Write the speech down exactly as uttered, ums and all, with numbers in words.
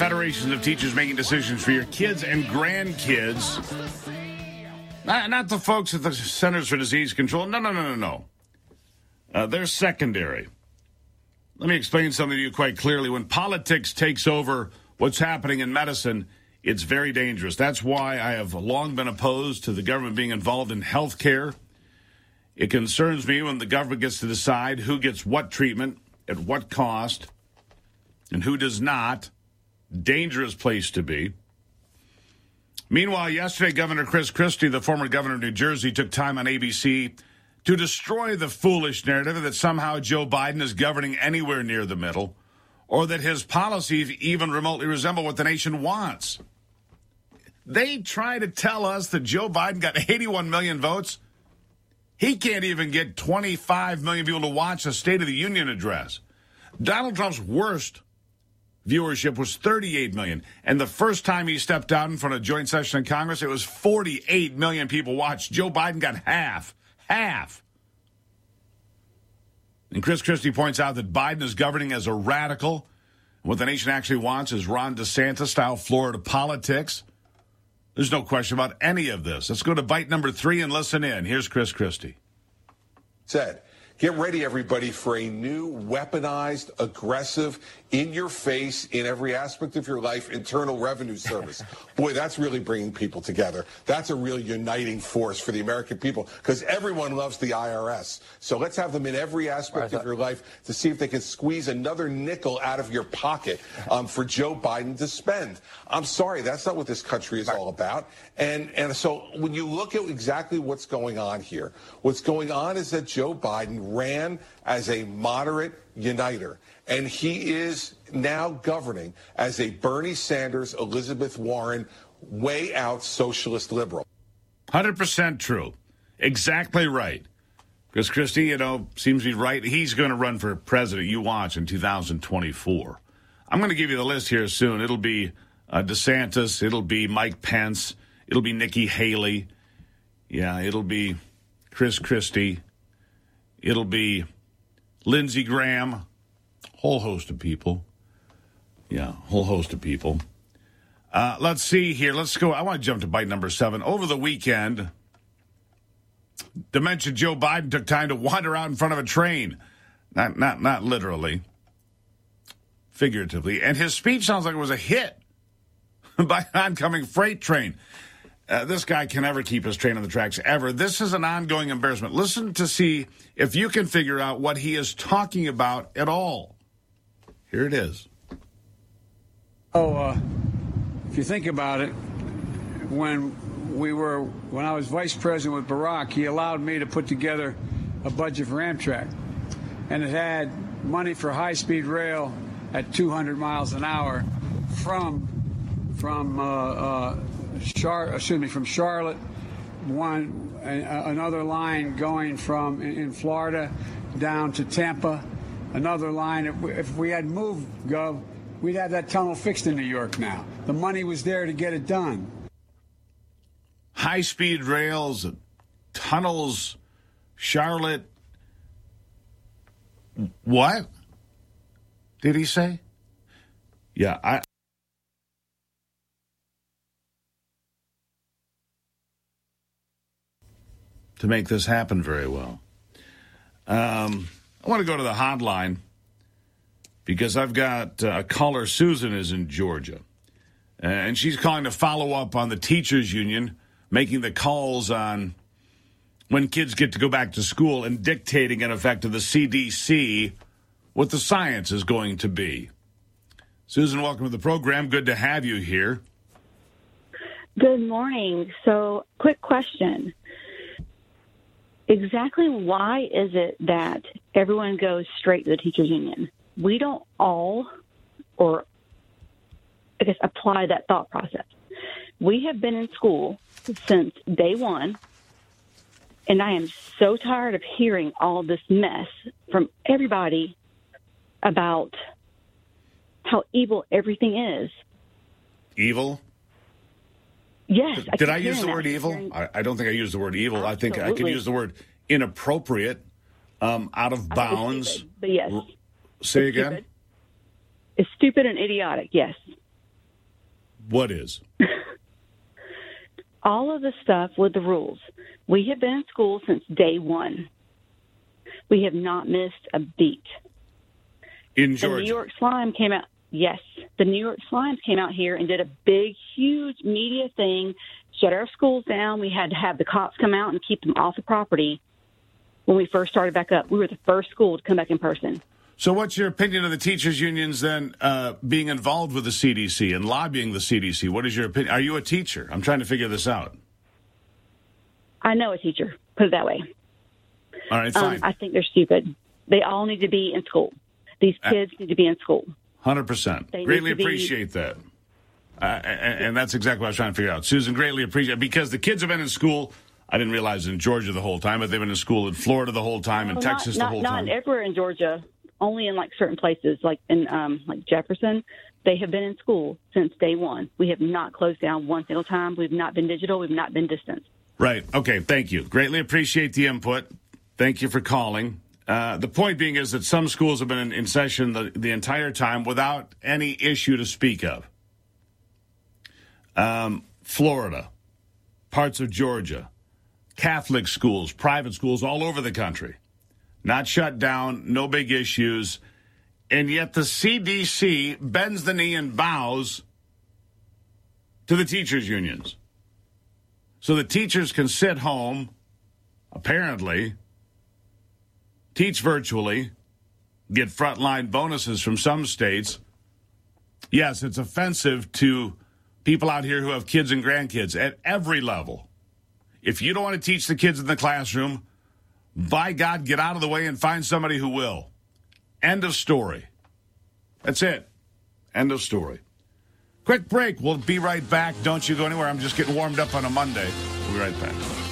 federations of teachers making decisions for your kids and grandkids. Not, not the folks at the Centers for Disease Control. No, no, no, no, no. Uh, they're secondary. Let me explain something to you quite clearly. When politics takes over what's happening in medicine, it's very dangerous. That's why I have long been opposed to the government being involved in health care. It concerns me when the government gets to decide who gets what treatment, at what cost, and who does not. Dangerous place to be. Meanwhile, yesterday, Governor Chris Christie, the former governor of New Jersey, took time on A B C to destroy the foolish narrative that somehow Joe Biden is governing anywhere near the middle, or that his policies even remotely resemble what the nation wants. They try to tell us that Joe Biden got eighty-one million votes. He can't even get twenty-five million people to watch a State of the Union address. Donald Trump's worst viewership was thirty-eight million. And the first time he stepped out in front of a joint session in Congress, it was forty-eight million people watched. Joe Biden got half. Half. And Chris Christie points out that Biden is governing as a radical. What the nation actually wants is Ron DeSantis-style Florida politics. There's no question about any of this. Let's go to bite number three and listen in. Here's Chris Christie. Said, get ready, everybody, for a new weaponized, aggressive, in-your-face, in every aspect of your life, Internal Revenue Service. Boy, that's really bringing people together. That's a real uniting force for the American people, because everyone loves the I R S. So let's have them in every aspect of your life to see if they can squeeze another nickel out of your pocket um, for Joe Biden to spend. I'm sorry, that's not what this country is all about. And, and so when you look at exactly what's going on here, what's going on is that Joe Biden ran as a moderate uniter, and he is now governing as a Bernie Sanders, Elizabeth Warren, way out socialist liberal. one hundred percent true. Exactly right. Because Christie, you know, seems to be right. He's going to run for president, you watch, in two thousand twenty-four. I'm going to give you the list here soon. It'll be uh, DeSantis. It'll be Mike Pence. It'll be Nikki Haley. Yeah, it'll be Chris Christie. It'll be Lindsey Graham. Whole host of people. Yeah, whole host of people. Uh, let's see here. Let's go. I want to jump to bite number seven. Over the weekend, dementia Joe Biden took time to wander out in front of a train. Not, not, not literally. Figuratively. And his speech sounds like it was a hit by an oncoming freight train. Uh, this guy can never keep his train on the tracks, ever. This is an ongoing embarrassment. Listen to see if you can figure out what he is talking about at all. Here it is. Oh, uh, if you think about it, when we were, when I was vice president with Barack, he allowed me to put together a budget for Amtrak, and it had money for high-speed rail at two hundred miles an hour from from uh, uh, Char- excuse me, from Charlotte, one a, another line going from in, in Florida down to Tampa, another line. If we, if we had moved, Gov, we'd have that tunnel fixed in New York now. The money was there to get it done. High-speed rails, tunnels, Charlotte. What did he say? Yeah, I... to make this happen very well. Um, I want to go to the hotline because I've got uh, a caller. Susan is in Georgia, and she's calling to follow up on the teachers union making the calls on when kids get to go back to school and dictating, in effect, to the C D C what the science is going to be. Susan, welcome to the program. Good to have you here. Good morning. So, quick question. Exactly why is it that everyone goes straight to the teachers union? We don't all, or I guess, apply that thought process. We have been in school since day one, and I am so tired of hearing all this mess from everybody about how evil everything is. Evil? Yes. Did, did I use the word evil? Hearing... I, I don't think I used the word evil. Absolutely. I think I could use the word inappropriate, um, out of bounds. Stupid, but yes. Say it's again? Stupid. It's stupid and idiotic, yes. What is? All of the stuff with the rules. We have been in school since day one. We have not missed a beat. In Georgia? The New York Slime came out. Yes. The New York Slimes came out here and did a big, huge media thing, shut our schools down. We had to have the cops come out and keep them off the property when we first started back up. We were the first school to come back in person. So what's your opinion of the teachers' unions then uh, being involved with the C D C and lobbying the C D C? What is your opinion? Are you a teacher? I'm trying to figure this out. I know a teacher, put it that way. All right, fine. Um, I think they're stupid. They all need to be in school. These kids uh, need to be in school. one hundred percent. They Greatly be... appreciate that. Uh, and, and that's exactly what I was trying to figure out. Susan, greatly appreciate it. Because the kids have been in school, I didn't realize in Georgia the whole time, but they've been in school in Florida the whole time, well, in not, Texas not, the whole not time. Not everywhere in Georgia, only in like certain places, like in um, like Jefferson. They have been in school since day one. We have not closed down one single time. We've not been digital. We've not been distant. Right. Okay. Thank you. Greatly appreciate the input. Thank you for calling. Uh, the point being is that some schools have been in, in session the, the entire time without any issue to speak of. Um, Florida, parts of Georgia, Catholic schools, private schools all over the country, not shut down, no big issues. And yet the C D C bends the knee and bows to the teachers' unions. So the teachers can sit home, apparently, teach virtually, get frontline bonuses from some states. Yes, it's offensive to people out here who have kids and grandkids at every level. If you don't want to teach the kids in the classroom, by God, get out of the way and find somebody who will. End of story. That's it. End of story. Quick break. We'll be right back. Don't you go anywhere. I'm just getting warmed up on a Monday. We'll be right back.